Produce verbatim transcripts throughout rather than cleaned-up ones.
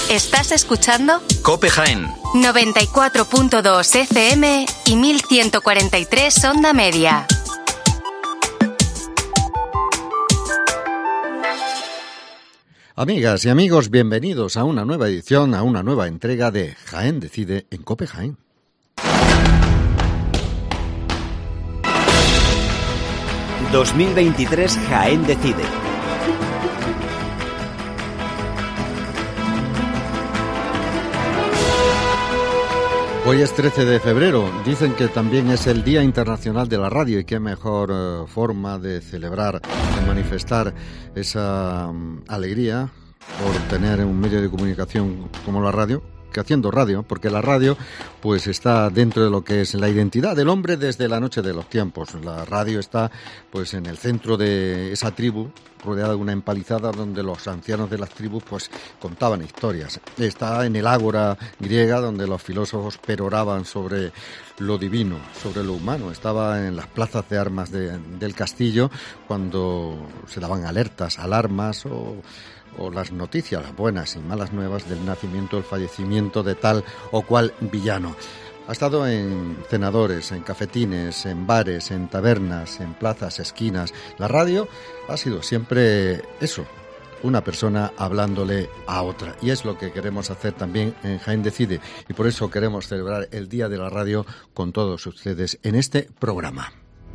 ¿Estás escuchando? COPE Jaén. noventa y cuatro punto dos F M y mil ciento cuarenta y tres onda media. Amigas y amigos, bienvenidos a una nueva edición, a una nueva entrega de Jaén Decide en COPE Jaén. dos mil veintitrés Jaén Decide. Hoy es trece de febrero, dicen que también es el Día Internacional de la Radio y qué mejor uh, forma de celebrar, de manifestar esa um, alegría por tener un medio de comunicación como la radio, que haciendo radio, porque la radio pues está dentro de lo que es la identidad del hombre desde la noche de los tiempos. La radio está pues en el centro de esa tribu, rodeada de una empalizada donde los ancianos de las tribus pues contaban historias. Está en el ágora griega donde los filósofos peroraban sobre lo divino, sobre lo humano. Estaba en las plazas de armas de, del castillo cuando se daban alertas, alarmas o o las noticias, las buenas y malas nuevas del nacimiento o el fallecimiento de tal o cual villano. Ha estado en cenadores, en cafetines, en bares, en tabernas, en plazas, esquinas. La radio ha sido siempre eso, una persona hablándole a otra. Y es lo que queremos hacer también en Jaén Decide. Y por eso queremos celebrar el Día de la Radio con todos ustedes en este programa.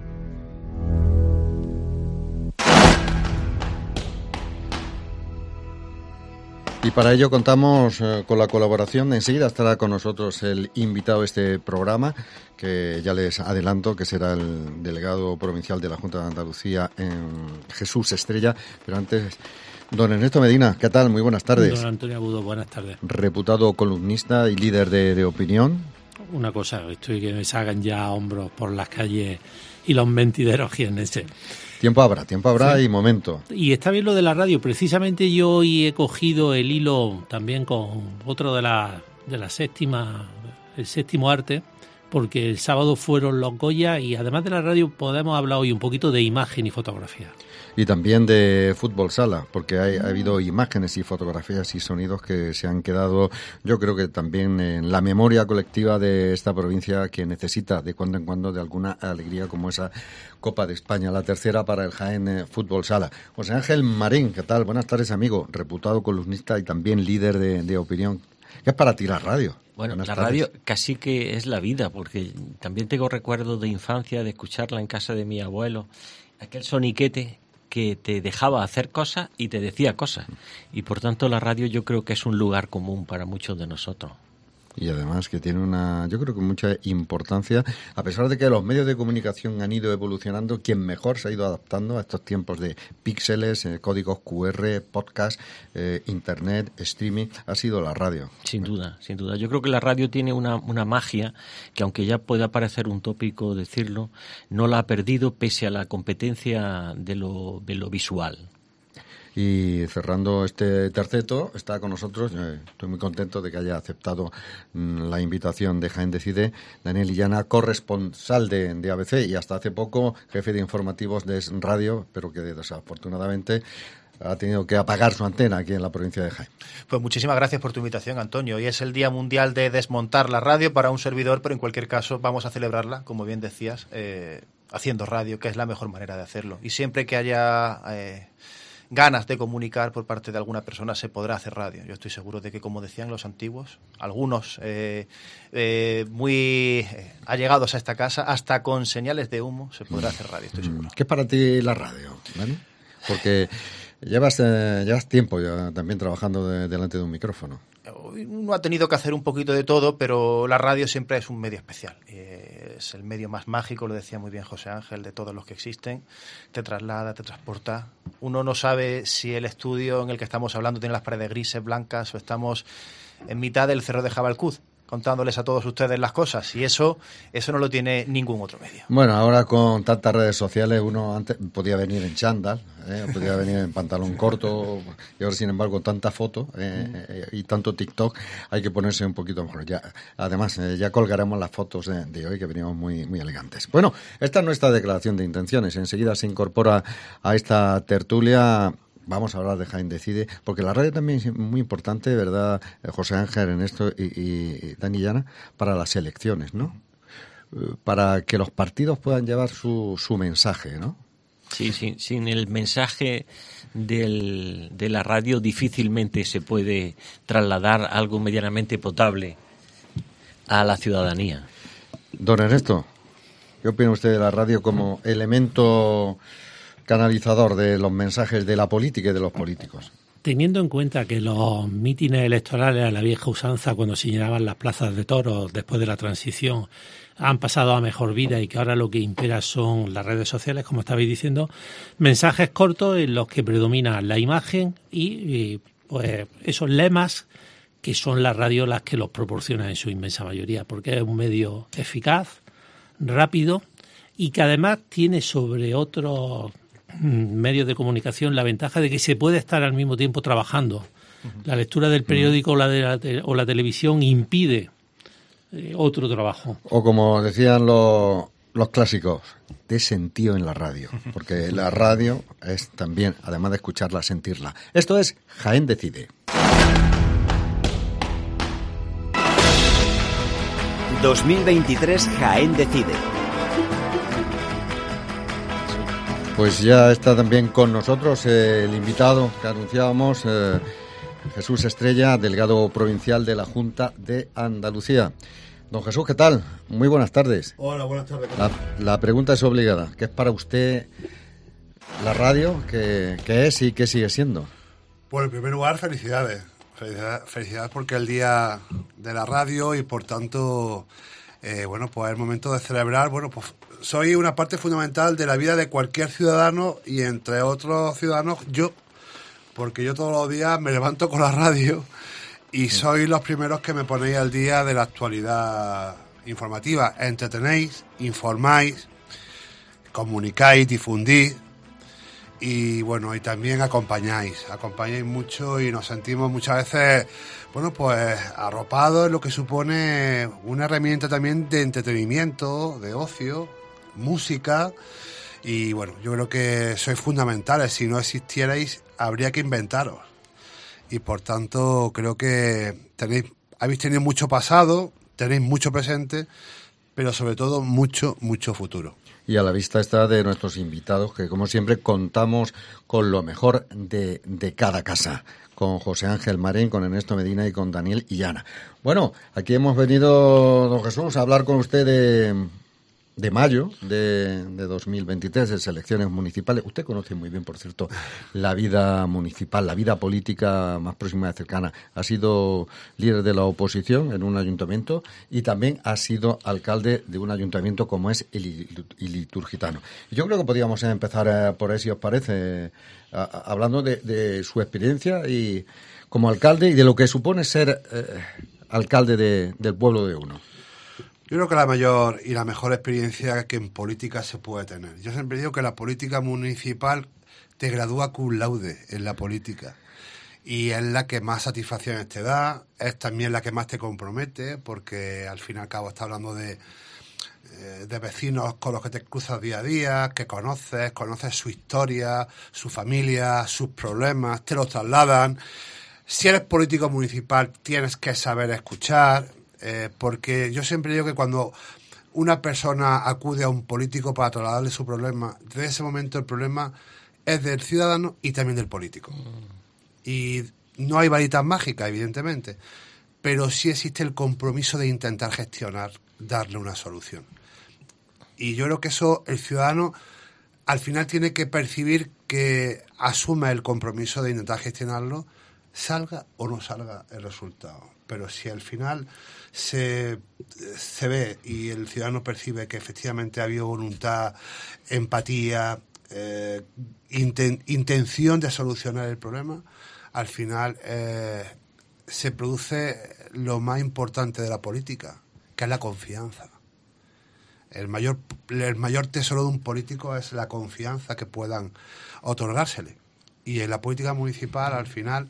Y para ello contamos eh, con la colaboración, enseguida estará con nosotros el invitado a este programa, que ya les adelanto que será el delegado provincial de la Junta de Andalucía, en Jesús Estrella, pero antes, don Ernesto Medina, ¿qué tal? Muy buenas tardes. Don Antonio Agudo, buenas tardes. Reputado columnista y líder de, de opinión. Una cosa, estoy que me salgan ya hombros por las calles y los mentideros jiennenses. Tiempo habrá, tiempo habrá sí. Y momento. Y está bien lo de la radio. Precisamente yo hoy he cogido el hilo también con otro de la, de la séptima, el séptimo arte, porque el sábado fueron los Goya y además de la radio podemos hablar hoy un poquito de imagen y fotografía. Y también de fútbol sala, porque hay, ha habido imágenes y fotografías y sonidos que se han quedado, yo creo que también en la memoria colectiva de esta provincia, que necesita de cuando en cuando de alguna alegría como esa Copa de España, la tercera para el Jaén eh, Fútbol Sala. José Ángel Marín, ¿qué tal? Buenas tardes, amigo, reputado columnista y también líder de, de opinión. ¿Qué es para ti la radio? Bueno, Buenas la tardes. radio casi que es la vida, porque también tengo recuerdos de infancia, de escucharla en casa de mi abuelo, aquel soniquete que te dejaba hacer cosas y te decía cosas. Y por tanto la radio yo creo que es un lugar común para muchos de nosotros. Y además que tiene una, yo creo que mucha importancia, a pesar de que los medios de comunicación han ido evolucionando, quien mejor se ha ido adaptando a estos tiempos de píxeles, eh, códigos Q R, podcast, eh, internet, streaming, ha sido la radio. Sin duda, sin duda. Yo creo que la radio tiene una, una magia que, aunque ya pueda parecer un tópico decirlo, no la ha perdido pese a la competencia de lo, de lo visual. Y cerrando este terceto, está con nosotros, eh, estoy muy contento de que haya aceptado mm, la invitación de Jaén Decide, Daniel Illana, corresponsal de, de A B C y hasta hace poco jefe de informativos de Es Radio, pero que desafortunadamente ha tenido que apagar su antena aquí en la provincia de Jaén. Pues muchísimas gracias por tu invitación, Antonio. Hoy es el Día Mundial de desmontar la radio para un servidor, pero en cualquier caso vamos a celebrarla, como bien decías, eh, haciendo radio, que es la mejor manera de hacerlo. Y siempre que haya Eh, ganas de comunicar por parte de alguna persona, se podrá hacer radio. Yo estoy seguro de que, como decían los antiguos, algunos eh, eh, muy eh, allegados a esta casa, hasta con señales de humo, se podrá hacer radio, estoy seguro. ¿Qué es para ti la radio? ¿Vale? Porque llevas, eh, llevas tiempo ya también trabajando de, delante de un micrófono. Uno ha tenido que hacer un poquito de todo, pero la radio siempre es un medio especial. Eh, es el medio más mágico, lo decía muy bien José Ángel, de todos los que existen. Te traslada, te transporta. Uno no sabe si el estudio en el que estamos hablando tiene las paredes grises, blancas, o estamos en mitad del Cerro de Jabalcuz, contándoles a todos ustedes las cosas, y eso eso no lo tiene ningún otro medio. Bueno, ahora con tantas redes sociales uno antes podía venir en chándal, ¿eh? podía venir en pantalón corto, y ahora sin embargo tanta foto eh, eh, y tanto TikTok, hay que ponerse un poquito mejor. Ya, además, eh, ya colgaremos las fotos de, de hoy, que venimos muy, muy elegantes. Bueno, esta es nuestra declaración de intenciones. Enseguida se incorpora a esta tertulia vamos a hablar de Jaén Decide, porque la radio también es muy importante, ¿verdad, José Ángel, Ernesto y, y Dani Llana, para las elecciones, ¿no? Para que los partidos puedan llevar su, su mensaje, ¿no? Sí, sí, sin el mensaje del, de la radio difícilmente se puede trasladar algo medianamente potable a la ciudadanía. Don Ernesto, ¿qué opina usted de la radio como elemento canalizador de los mensajes de la política y de los políticos? Teniendo en cuenta que los mítines electorales a la vieja usanza, cuando se llenaban las plazas de toros después de la transición, han pasado a mejor vida y que ahora lo que impera son las redes sociales, como estabais diciendo, mensajes cortos en los que predomina la imagen y, y pues esos lemas que son las radios las que los proporcionan en su inmensa mayoría, porque es un medio eficaz, rápido y que además tiene sobre otros medios de comunicación la ventaja de que se puede estar al mismo tiempo trabajando. La lectura del periódico o la, de la, te, o la televisión impide eh, otro trabajo. O como decían los, los clásicos, de sentido en la radio, porque la radio es también, además de escucharla, sentirla. Esto es Jaén Decide. dos mil veintitrés Jaén Decide. Pues ya está también con nosotros eh, el invitado que anunciábamos, eh, Jesús Estrella, delegado provincial de la Junta de Andalucía. Don Jesús, ¿qué tal? Muy buenas tardes. Hola, buenas tardes. La, la pregunta es obligada. ¿Qué es para usted la radio? ¿Qué, qué es y qué sigue siendo? Bueno, en primer lugar, felicidades. Felicidades, felicidades porque es el día de la radio y, por tanto, eh, bueno, pues es el momento de celebrar. Bueno, pues soy una parte fundamental de la vida de cualquier ciudadano y, entre otros ciudadanos, yo. Porque yo todos los días me levanto con la radio y sois los primeros que me ponéis al día de la actualidad informativa. Entretenéis, informáis, comunicáis, difundís. Y bueno, y también acompañáis, acompañáis mucho y nos sentimos muchas veces, bueno, pues arropados en lo que supone una herramienta también de entretenimiento, de ocio, música. Y bueno, yo creo que sois fundamentales. Si no existierais, habría que inventaros. Y por tanto, creo que tenéis, habéis tenido mucho pasado, tenéis mucho presente, pero sobre todo mucho, mucho futuro. Y a la vista está de nuestros invitados, que como siempre contamos con lo mejor de, de cada casa, con José Ángel Marín, con Ernesto Medina y con Daniel Llana. Bueno, aquí hemos venido, don Jesús, a hablar con usted de, de mayo de, de dos mil veintitrés, de elecciones municipales. Usted conoce muy bien, por cierto, la vida municipal, la vida política más próxima y cercana. Ha sido líder de la oposición en un ayuntamiento y también ha sido alcalde de un ayuntamiento como es el Iturgitano. Yo creo que podríamos empezar por ahí, si os parece, a, a, hablando de, de su experiencia y como alcalde y de lo que supone ser eh, alcalde de, del pueblo de uno. Yo creo que la mayor y la mejor experiencia que en política se puede tener. Yo siempre digo que la política municipal te gradúa cum laude en la política. Y es la que más satisfacciones te da, es también la que más te compromete, porque al fin y al cabo estás hablando de, de vecinos con los que te cruzas día a día, que conoces, conoces su historia, su familia, sus problemas, te los trasladan. Si eres político municipal tienes que saber escuchar. Eh, porque yo siempre digo que cuando una persona acude a un político para trasladarle su problema, desde ese momento el problema es del ciudadano y también del político. Mm. Y no hay varitas mágicas, evidentemente, pero sí existe el compromiso de intentar gestionar, darle una solución. Y yo creo que eso el ciudadano al final tiene que percibir que asume el compromiso de intentar gestionarlo, salga o no salga el resultado. Pero si al final se, se ve y el ciudadano percibe que efectivamente ha habido voluntad, empatía, eh, inten, intención de solucionar el problema, al final eh, se produce lo más importante de la política, que es la confianza. El mayor, el mayor tesoro de un político es la confianza que puedan otorgársele. Y en la política municipal, al final,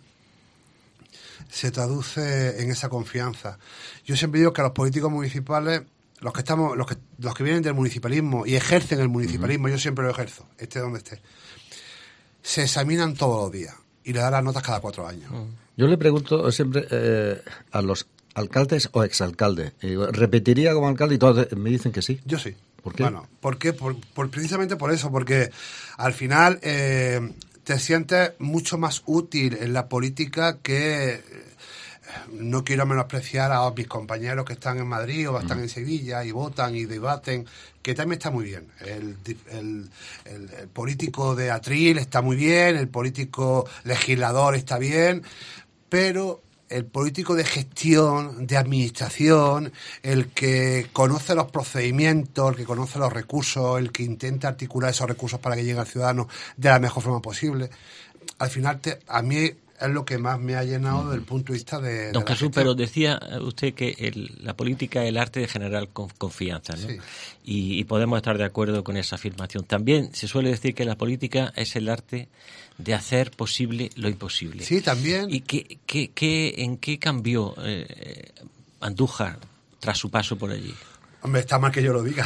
se traduce en esa confianza. Yo siempre digo que los políticos municipales, los que estamos, los que, los que vienen del municipalismo y ejercen el municipalismo, uh-huh. Yo siempre lo ejerzo, esté donde esté. se examinan todos los días y le dan las notas cada cuatro años. Yo le pregunto siempre eh, a los alcaldes o exalcaldes, eh, ¿repetiría como alcalde? Y todos me dicen que sí. Yo sí. ¿Por qué? Bueno, ¿por qué? Por, por, precisamente por eso, porque al final eh, te sientes mucho más útil en la política que... Eh, no quiero menospreciar a mis compañeros que están en Madrid o están mm. en Sevilla y votan y debaten, que también está muy bien. El, el, el, el político de atril está muy bien, el político legislador está bien, pero el político de gestión, de administración, el que conoce los procedimientos, el que conoce los recursos, el que intenta articular esos recursos para que lleguen al ciudadano de la mejor forma posible, al final te, a mí es lo que más me ha llenado desde el punto de vista de... Don de Jesús, pero decía usted que el, la política es el arte de generar confianza, ¿no? Sí. Y, y podemos estar de acuerdo con esa afirmación. También se suele decir que la política es el arte de hacer posible lo imposible. Sí, también. ¿Y qué, qué, qué, en qué cambió eh, Andújar tras su paso por allí? Hombre, está mal que yo lo diga.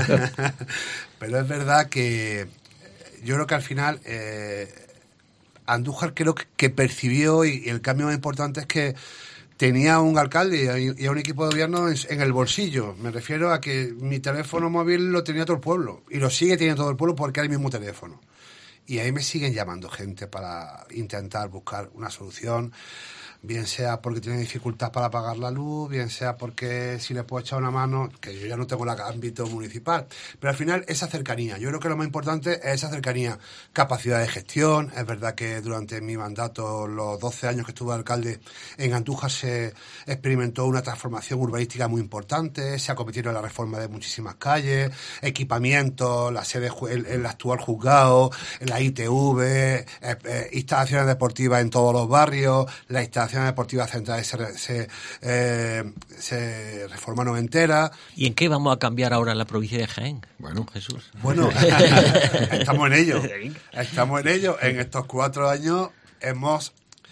Pero es verdad que yo creo que al final... Eh, Andújar creo que percibió, y el cambio más importante es que tenía un alcalde y a un equipo de gobierno en el bolsillo. Me refiero a que mi teléfono móvil lo tenía todo el pueblo y lo sigue teniendo todo el pueblo porque era el mismo teléfono. Y ahí me siguen llamando gente para intentar buscar una solución, bien sea porque tienen dificultad para pagar la luz, bien sea porque si les puedo echar una mano, que yo ya no tengo el ámbito municipal. Pero al final esa cercanía, yo creo que lo más importante es esa cercanía, capacidad de gestión. Es verdad que durante mi mandato, los doce años que estuve alcalde, en Andújar se experimentó una transformación urbanística muy importante, se acometieron la reforma de muchísimas calles, equipamientos, la sede, el, el actual juzgado, la I T V, eh, eh, instalaciones deportivas en todos los barrios, la instalación deportivas centrales se, se, eh, se reformaron enteras. ¿Y en qué vamos a cambiar ahora la provincia de Jaén? Bueno, Jesús. Bueno, estamos en ello. Estamos en ello. En estos cuatro años hemos...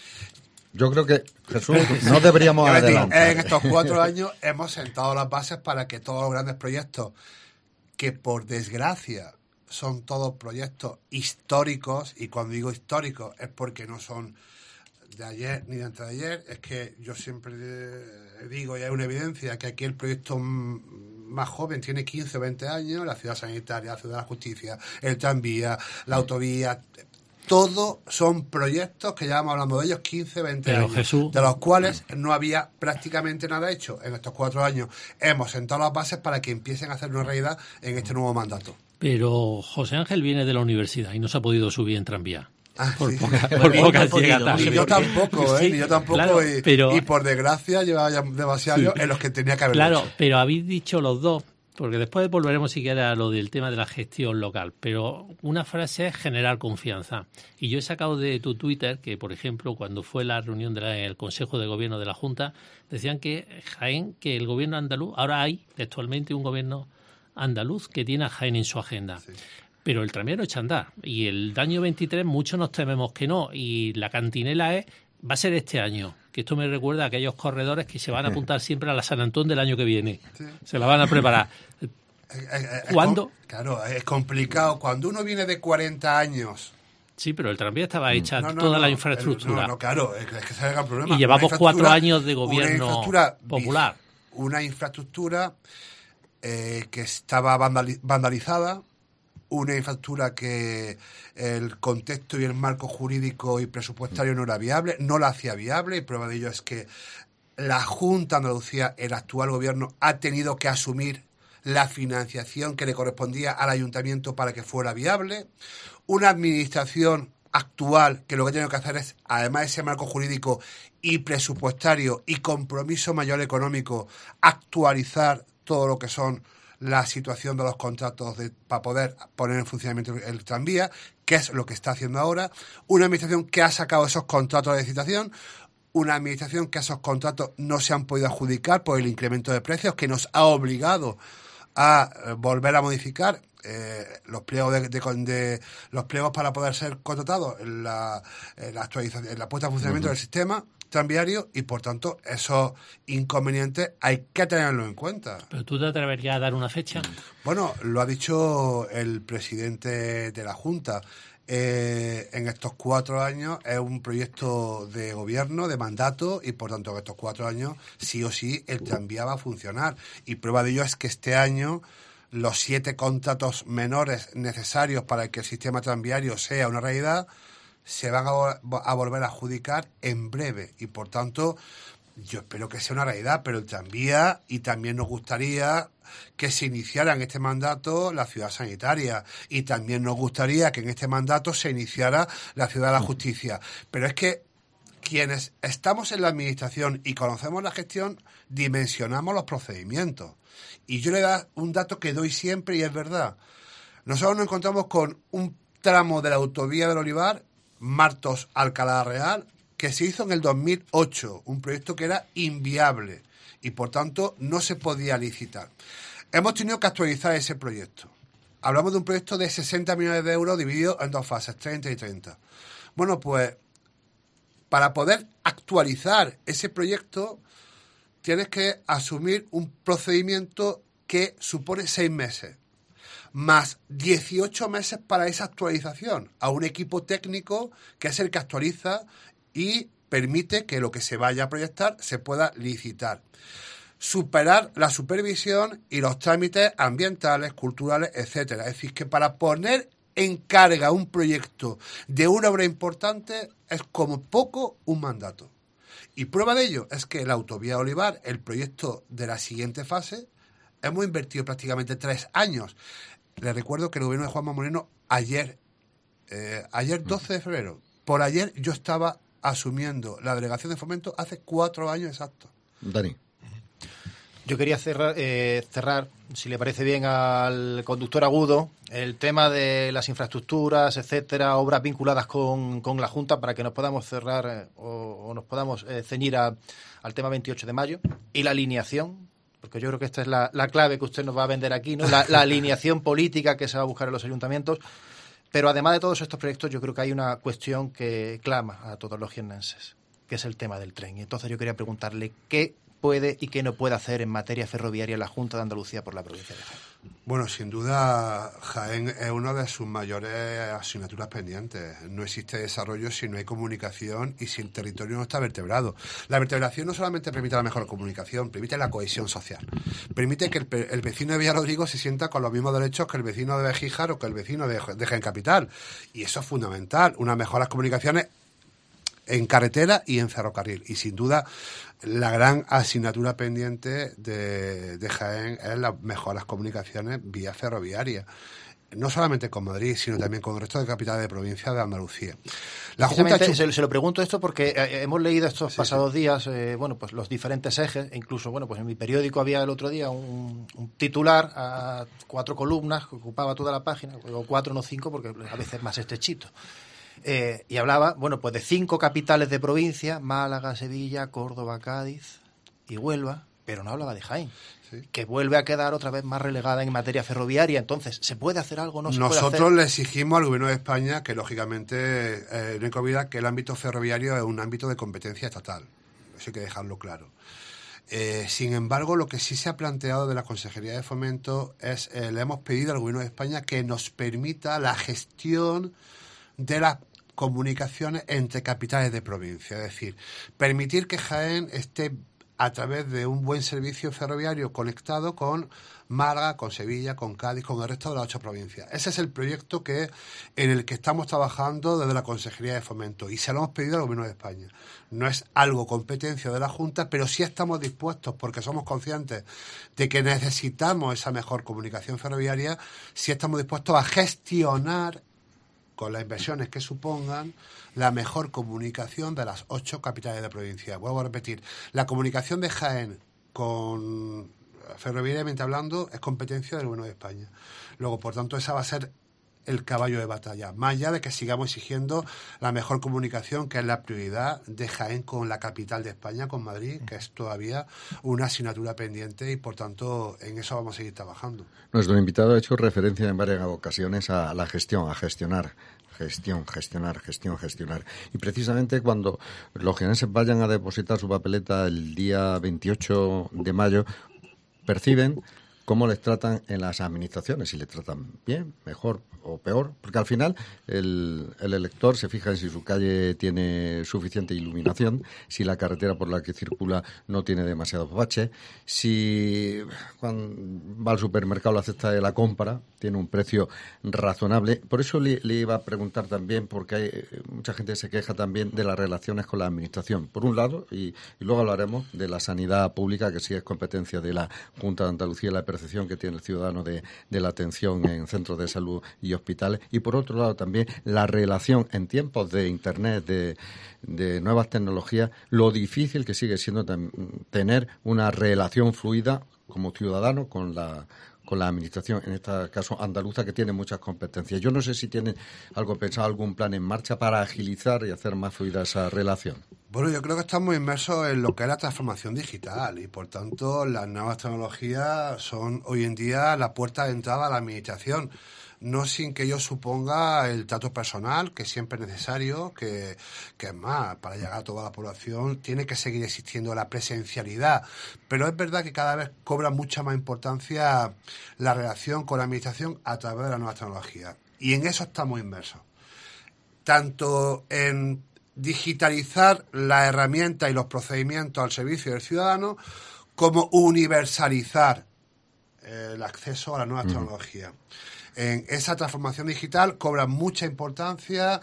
Yo creo que, Jesús, no deberíamos adelantar. En estos cuatro años hemos sentado las bases para que todos los grandes proyectos, que por desgracia son todos proyectos históricos, y cuando digo históricos es porque no son de ayer ni de antes de ayer, es que yo siempre digo, y hay una evidencia, que aquí el proyecto más joven tiene quince o veinte años, la ciudad sanitaria, la ciudad de la justicia, el tranvía, la autovía, todo son proyectos que llevamos hablando de ellos quince, veinte Pero años, Jesús, de los cuales no había prácticamente nada hecho. En estos cuatro años hemos sentado las bases para que empiecen a hacer una realidad en este nuevo mandato. Pero José Ángel viene de la universidad y no se ha podido subir en tranvía. Ah, por sí. poca, por pocas llegadas. Ni yo tampoco, ¿eh? Sí, Ni yo tampoco. claro, y, pero, y por desgracia llevaba ya demasiados sí. años en los que tenía que haber Claro, hecho. pero habéis dicho los dos, porque después volveremos si quieres a lo del tema de la gestión local, pero una frase es generar confianza. Y yo he sacado de tu Twitter que, por ejemplo, cuando fue la reunión del Consejo de Gobierno de la Junta, decían que Jaén, que el gobierno andaluz, ahora hay textualmente un gobierno andaluz que tiene a Jaén en su agenda. Sí. Pero el tranvía echa a andar. Y el año veintitrés muchos nos tememos que no. Y la cantinela es va a ser este año. Que esto me recuerda a aquellos corredores que se van a apuntar siempre a la San Antón del año que viene. Sí. Se la van a preparar. ¿Cuándo? Es, claro, es complicado. Cuando uno viene de cuarenta años... Sí, pero el tranvía estaba hecha no, no, toda no, la infraestructura. No, no, claro, es que ese es el problema. Y llevamos cuatro años de gobierno una popular. Una infraestructura eh, que estaba vandalizada, una infraestructura que el contexto y el marco jurídico y presupuestario no era viable, no la hacía viable, y prueba de ello es que la Junta de Andalucía, el actual gobierno, ha tenido que asumir la financiación que le correspondía al ayuntamiento para que fuera viable. Una administración actual que lo que tiene que hacer es, además de ese marco jurídico y presupuestario y compromiso mayor económico, actualizar todo lo que son la situación de los contratos de, para poder poner en funcionamiento el, el tranvía, que es lo que está haciendo ahora. Una administración que ha sacado esos contratos de licitación, una administración que esos contratos no se han podido adjudicar por el incremento de precios, que nos ha obligado a eh, volver a modificar eh, los pliegos de, de, de los pliegos para poder ser contratados en la, en la actualización, en la puesta en funcionamiento uh-huh. del sistema tranviario, y por tanto esos inconvenientes hay que tenerlos en cuenta. ¿Pero tú te atreverías a dar una fecha? Bueno, lo ha dicho el presidente de la Junta. eh, en estos cuatro años es un proyecto de gobierno, de mandato, y por tanto en estos cuatro años sí o sí el tranvía va a funcionar. Y prueba de ello es que este año los siete contratos menores necesarios para que el sistema tranviario sea una realidad se van a, a volver a adjudicar en breve. Y por tanto, yo espero que sea una realidad, pero el tranvía, y también nos gustaría que se iniciara en este mandato la ciudad sanitaria, y también nos gustaría que en este mandato se iniciara la ciudad de la justicia. Pero es que quienes estamos en la administración y conocemos la gestión, dimensionamos los procedimientos. Y yo le doy un dato que doy siempre y es verdad. Nosotros nos encontramos con un tramo de la autovía del Olivar, Martos-Alcalá Real, que se hizo en el dos mil ocho, un proyecto que era inviable y por tanto no se podía licitar. Hemos tenido que actualizar ese proyecto. Hablamos de un proyecto de sesenta millones de euros dividido en dos fases, treinta y treinta. Bueno, pues para poder actualizar ese proyecto tienes que asumir un procedimiento que supone seis meses. Más dieciocho meses para esa actualización, a un equipo técnico que es el que actualiza y permite que lo que se vaya a proyectar se pueda licitar. Superar la supervisión y los trámites ambientales, culturales, etcétera. Es decir, que para poner en carga un proyecto de una obra importante es como poco un mandato. Y prueba de ello es que la autovía Olivar, el proyecto de la siguiente fase, hemos invertido prácticamente tres años. Les recuerdo que el gobierno de Juanma Moreno ayer, eh, ayer doce de febrero, por ayer yo estaba asumiendo la delegación de Fomento hace cuatro años exactos. Dani. Yo quería cerrar, eh, cerrar, si le parece bien al conductor agudo, el tema de las infraestructuras, etcétera, obras vinculadas con, con la Junta, para que nos podamos cerrar eh, o, o nos podamos eh, ceñir a, al tema veintiocho de mayo y la alineación, porque yo creo que esta es la, la clave que usted nos va a vender aquí, ¿no? La, la alineación política que se va a buscar en los ayuntamientos. Pero además de todos estos proyectos, yo creo que hay una cuestión que clama a todos los jiennenses, que es el tema del tren. Y entonces yo quería preguntarle qué puede y qué no puede hacer en materia ferroviaria la Junta de Andalucía por la provincia de Jaén. Bueno, sin duda, Jaén es una de sus mayores asignaturas pendientes. No existe desarrollo si no hay comunicación y si el territorio no está vertebrado. La vertebración no solamente permite la mejor comunicación, permite la cohesión social. Permite que el, el vecino de Villarrodrigo se sienta con los mismos derechos que el vecino de Bejíjar o que el vecino de, de Jaén Capital. Y eso es fundamental. Unas mejores comunicaciones en carretera y en ferrocarril. Y sin duda, la gran asignatura pendiente de, de Jaén es las mejores comunicaciones vía ferroviaria. No solamente con Madrid, sino también con el resto de capitales de provincia de Andalucía. La Junta hecho... se, se lo pregunto esto porque eh, hemos leído estos sí, pasados sí. días, eh, bueno, pues los diferentes ejes, e incluso, bueno, pues en mi periódico había el otro día un, un titular a cuatro columnas que ocupaba toda la página, o cuatro, no cinco, porque a veces más estrechito. Eh, y hablaba, bueno, pues de cinco capitales de provincia, Málaga, Sevilla, Córdoba, Cádiz y Huelva, pero no hablaba de Jaén, sí. que vuelve a quedar otra vez más relegada en materia ferroviaria. Entonces, ¿se puede hacer algo? ¿No se Nosotros puede hacer? le exigimos al Gobierno de España que, lógicamente, eh, no hay que olvidar que el ámbito ferroviario es un ámbito de competencia estatal. Eso hay que dejarlo claro. Eh, sin embargo, lo que sí se ha planteado de la Consejería de Fomento es, eh, le hemos pedido al Gobierno de España que nos permita la gestión de las comunicaciones entre capitales de provincia, es decir, permitir que Jaén esté a través de un buen servicio ferroviario conectado con Málaga, con Sevilla, con Cádiz, con el resto de las ocho provincias. Ese es el proyecto que en el que estamos trabajando desde la Consejería de Fomento y se lo hemos pedido al Gobierno de España. No es algo competencia de la Junta, pero sí estamos dispuestos, porque somos conscientes de que necesitamos esa mejor comunicación ferroviaria, sí estamos dispuestos a gestionar con las inversiones que supongan la mejor comunicación de las ocho capitales de provincia. Vuelvo a repetir, la comunicación de Jaén con ferroviariamente hablando es competencia del Gobierno de España. Luego, por tanto, esa va a ser el caballo de batalla, más allá de que sigamos exigiendo la mejor comunicación, que es la prioridad de Jaén con la capital de España, con Madrid, que es todavía una asignatura pendiente y, por tanto, en eso vamos a seguir trabajando. Nuestro invitado ha hecho referencia en varias ocasiones a la gestión, a gestionar. Gestión, gestionar, gestión, gestionar. Y precisamente cuando los jiennenses vayan a depositar su papeleta el día veintiocho de mayo, perciben cómo les tratan en las administraciones, si les tratan bien, mejor o peor, porque al final el, el elector se fija en si su calle tiene suficiente iluminación, si la carretera por la que circula no tiene demasiados baches, si cuando va al supermercado la cesta de la compra tiene un precio razonable. Por eso le, le iba a preguntar también, porque hay mucha gente que se queja también de las relaciones con la administración, por un lado, y, y luego hablaremos de la sanidad pública, que sí es competencia de la Junta de Andalucía, la percepción que tiene el ciudadano de, de la atención en centros de salud y hospitales, y por otro lado también la relación en tiempos de Internet, de, de nuevas tecnologías, lo difícil que sigue siendo ten, tener una relación fluida como ciudadano con la con la administración, en este caso andaluza, que tiene muchas competencias. Yo no sé si tienen algo pensado, algún plan en marcha para agilizar y hacer más fluida esa relación. Bueno, yo creo que estamos inmersos en lo que es la transformación digital y, por tanto, las nuevas tecnologías son hoy en día la puerta de entrada a la administración. No sin que ello suponga el trato personal, que siempre es necesario, que, que es más, para llegar a toda la población tiene que seguir existiendo la presencialidad. Pero es verdad que cada vez cobra mucha más importancia la relación con la administración a través de la nueva tecnología. Y en eso estamos inmersos. Tanto en digitalizar las herramientas y los procedimientos al servicio del ciudadano, como universalizar eh, el acceso a la nueva uh-huh. tecnología. En esa transformación digital cobra mucha importancia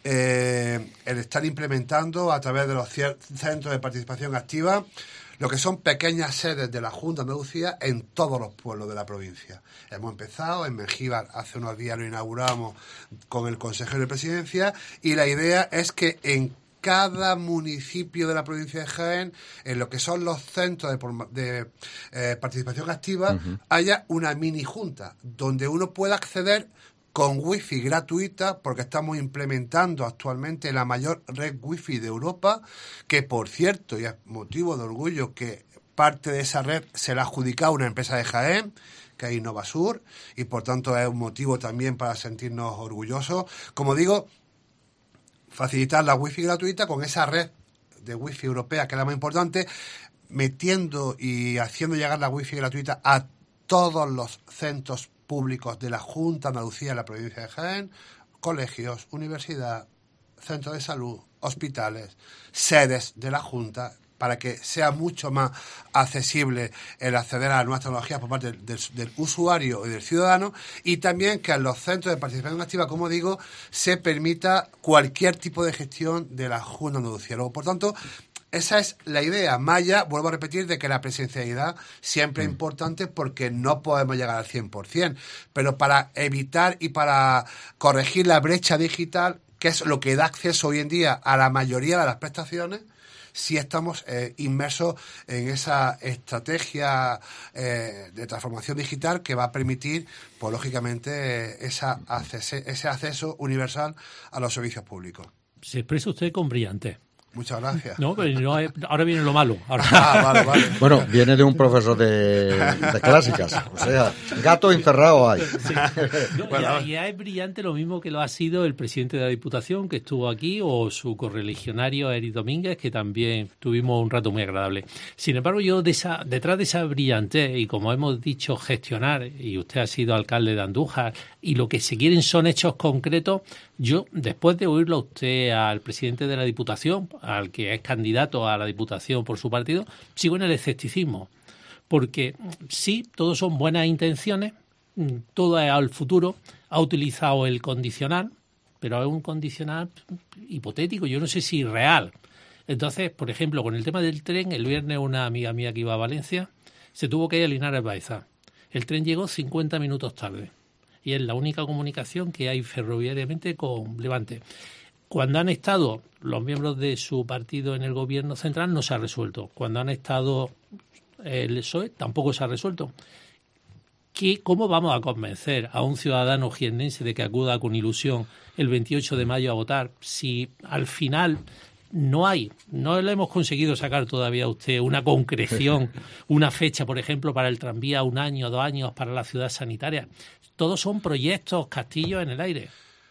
eh, el estar implementando a través de los centros de participación activa lo que son pequeñas sedes de la Junta de Andalucía en todos los pueblos de la provincia. Hemos empezado en Mengíbar, hace unos días lo inauguramos con el consejero de presidencia, y la idea es que en cada municipio de la provincia de Jaén, en lo que son los centros de, de eh, participación activa, uh-huh. haya una mini junta donde uno pueda acceder con wifi gratuita, porque estamos implementando actualmente la mayor red wifi de Europa, que por cierto, y es motivo de orgullo que parte de esa red se la ha adjudicado una empresa de Jaén, que es Innovasur, y por tanto es un motivo también para sentirnos orgullosos. Como digo, facilitar la wifi gratuita con esa red de wifi europea, que es la más importante, metiendo y haciendo llegar la wifi gratuita a todos los centros públicos de la Junta de Andalucía en la provincia de Jaén, colegios, universidad, centros de salud, hospitales, sedes de la Junta, para que sea mucho más accesible el acceder a las nuevas tecnologías por parte del, del, del usuario y del ciudadano, y también que en los centros de participación activa, como digo, se permita cualquier tipo de gestión de la Junta de Andalucía. Luego, por tanto, esa es la idea. Maya, vuelvo a repetir, de que la presencialidad siempre es importante porque no podemos llegar al cien por ciento, pero para evitar y para corregir la brecha digital, que es lo que da acceso hoy en día a la mayoría de las prestaciones, sí estamos eh, inmersos en esa estrategia eh, de transformación digital que va a permitir, pues lógicamente, eh, esa acceso, ese acceso universal a los servicios públicos. Se expresa usted con brillantez. Muchas gracias. No, pero no es, ahora viene lo malo. Ahora. Ah, vale, vale. Bueno, viene de un profesor de, de clásicas. O sea, gato encerrado hay. Sí. No, bueno, ya, ya es brillante lo mismo que lo ha sido el presidente de la Diputación, que estuvo aquí, o su correligionario Eric Domínguez, que también tuvimos un rato muy agradable. Sin embargo, yo de esa, detrás de esa brillantez, y como hemos dicho, gestionar, y usted ha sido alcalde de Andújar, y lo que se quieren son hechos concretos, yo, después de oírlo a usted al presidente de la Diputación, al que es candidato a la Diputación por su partido, sigo en el escepticismo. Porque sí, todos son buenas intenciones, todo es al futuro, ha utilizado el condicional, pero es un condicional hipotético, yo no sé si real. Entonces, por ejemplo, con el tema del tren, el viernes una amiga mía que iba a Valencia se tuvo que ir a Linares Baeza. El tren llegó cincuenta minutos tarde y es la única comunicación que hay ferroviariamente con Levante. Cuando han estado los miembros de su partido en el gobierno central no se ha resuelto. Cuando han estado el P S O E tampoco se ha resuelto. ¿Qué, ¿Cómo vamos a convencer a un ciudadano jiennense de que acuda con ilusión el veintiocho de mayo a votar si al final no hay, no le hemos conseguido sacar todavía a usted una concreción, una fecha, por ejemplo, para el tranvía, un año, dos años, para la ciudad sanitaria? Todos son proyectos, castillos en el aire.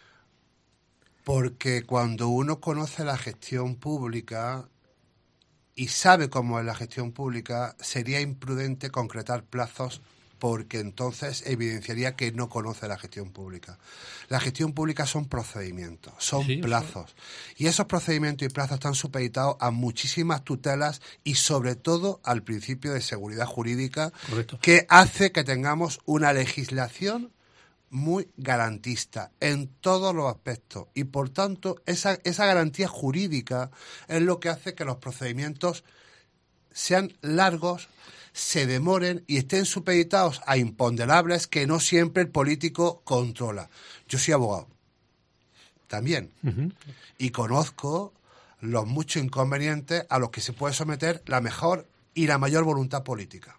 Porque cuando uno conoce la gestión pública y sabe cómo es la gestión pública, sería imprudente concretar plazos porque entonces evidenciaría que no conoce la gestión pública. La gestión pública son procedimientos, son sí, plazos. Sí. Y esos procedimientos y plazos están supeditados a muchísimas tutelas y sobre todo al principio de seguridad jurídica. Correcto. Que hace que tengamos una legislación muy garantista en todos los aspectos. Y por tanto, esa, esa garantía jurídica es lo que hace que los procedimientos sean largos, se demoren y estén supeditados a imponderables que no siempre el político controla. Yo soy abogado, también, uh-huh. y conozco los muchos inconvenientes a los que se puede someter la mejor y la mayor voluntad política,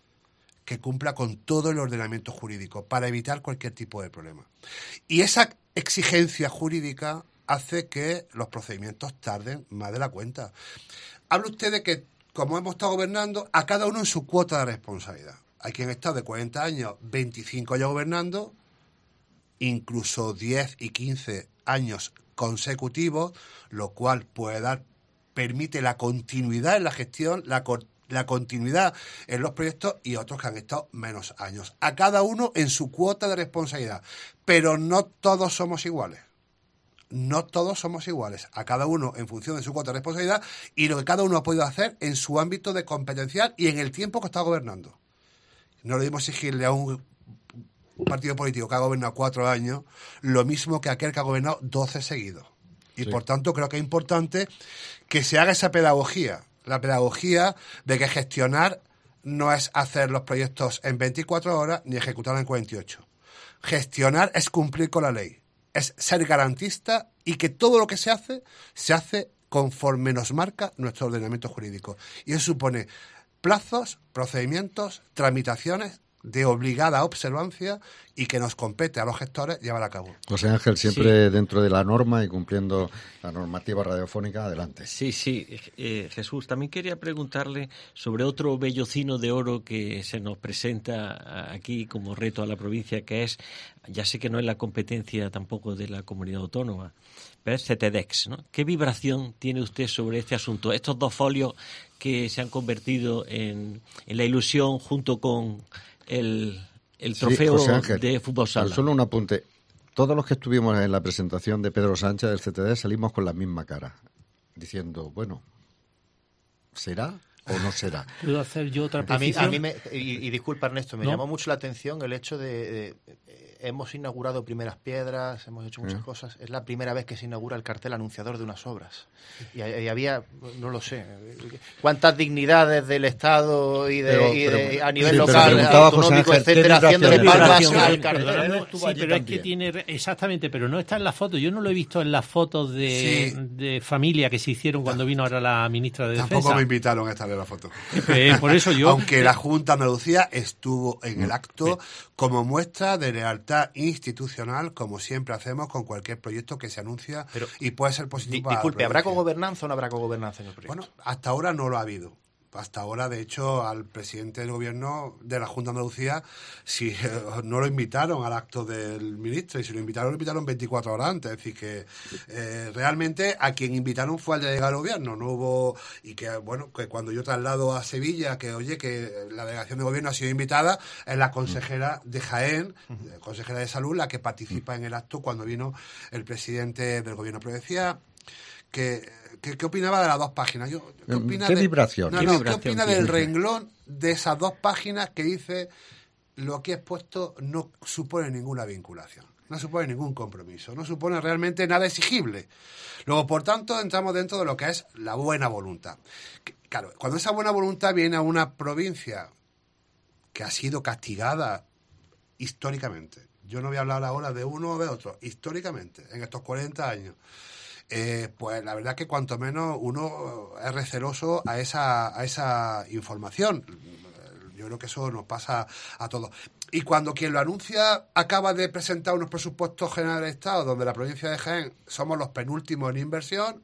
que cumpla con todo el ordenamiento jurídico para evitar cualquier tipo de problema. Y esa exigencia jurídica hace que los procedimientos tarden más de la cuenta. Habla usted de que, como hemos estado gobernando, a cada uno en su cuota de responsabilidad. Hay quien está de cuarenta años, veinticinco años gobernando, incluso diez y quince años consecutivos, lo cual puede dar, permite la continuidad en la gestión, la, la continuidad en los proyectos, y otros que han estado menos años. A cada uno en su cuota de responsabilidad. Pero no todos somos iguales. No todos somos iguales, a cada uno en función de su cuota de responsabilidad y lo que cada uno ha podido hacer en su ámbito de competencial y en el tiempo que está gobernando. No le debemos exigirle a un partido político que ha gobernado cuatro años lo mismo que aquel que ha gobernado doce seguidos. Y sí. Por tanto creo que es importante que se haga esa pedagogía, la pedagogía de que gestionar no es hacer los proyectos en veinticuatro horas ni ejecutarlos en cuarenta y ocho. Gestionar es cumplir con la ley. Es ser garantista y que todo lo que se hace, se hace conforme nos marca nuestro ordenamiento jurídico. Y eso supone plazos, procedimientos, tramitaciones de obligada observancia y que nos compete a los gestores llevar a cabo. José Ángel, siempre sí. Dentro de la norma y cumpliendo la normativa radiofónica, adelante. Sí, sí. Eh, Jesús, también quería preguntarle sobre otro vellocino de oro que se nos presenta aquí como reto a la provincia, que es, ya sé que no es la competencia tampoco de la comunidad autónoma, pero es CETEDEX, ¿no? ¿Qué vibración tiene usted sobre este asunto? Estos dos folios que se han convertido en, en la ilusión junto con el, el trofeo sí, Ángel, de fútbol sala. Solo un apunte. Todos los que estuvimos en la presentación de Pedro Sánchez del CETEDEX salimos con la misma cara, diciendo, bueno, ¿será o no será? ¿Puedo hacer yo otra a mí, precisión? a mí me, y, y disculpa Ernesto, me ¿No? llamó mucho la atención el hecho de, de, de hemos inaugurado primeras piedras, hemos hecho muchas ¿Eh? cosas. Es la primera vez que se inaugura el cartel anunciador de unas obras. Y, y había, no lo sé, cuántas dignidades del Estado y de, pero, y de pero, a nivel sí, local, autonómico, Ángel, etcétera, haciéndole palmas al cartel. No, sí, pero es que tiene, exactamente, pero no está en las fotos. Yo no lo he visto en las fotos de, sí. de familia que se hicieron cuando vino ahora la ministra de Defensa. Tampoco me invitaron a estar en la foto. Eh, por eso yo... Aunque la Junta de Andalucía estuvo en el acto como muestra de lealtad institucional, como siempre hacemos con cualquier proyecto que se anuncia pero, y puede ser positivo. Di, disculpe, ¿habrá cogobernanza o no habrá cogobernanza en el proyecto? Bueno, hasta ahora no lo ha habido. Hasta ahora, de hecho, al presidente del gobierno de la Junta de Andalucía si, eh, no lo invitaron al acto del ministro, y si lo invitaron, lo invitaron veinticuatro horas antes. Es decir, que eh, realmente a quien invitaron fue al de llegar al gobierno. No hubo, y que bueno, que cuando yo traslado a Sevilla, que oye, que la delegación de gobierno ha sido invitada, es la consejera de Jaén, la consejera de Salud, la que participa en el acto cuando vino el presidente del gobierno. Pero decía que ¿Qué, ¿Qué opinaba de las dos páginas? Yo, ¿Qué, opina ¿Qué de, vibración? No, ¿Qué, no, vibración ¿qué opina tiene? del renglón de esas dos páginas que dice lo que he expuesto no supone ninguna vinculación, no supone ningún compromiso, no supone realmente nada exigible? Luego, por tanto, entramos dentro de lo que es la buena voluntad. Claro, cuando esa buena voluntad viene a una provincia que ha sido castigada históricamente, yo no voy a hablar ahora de uno o de otro, históricamente, en estos cuarenta años, Eh, pues la verdad que cuanto menos uno es receloso a esa, a esa información. Yo creo que eso nos pasa a todos. Y cuando quien lo anuncia acaba de presentar unos presupuestos generales del Estado donde la provincia de Jaén somos los penúltimos en inversión,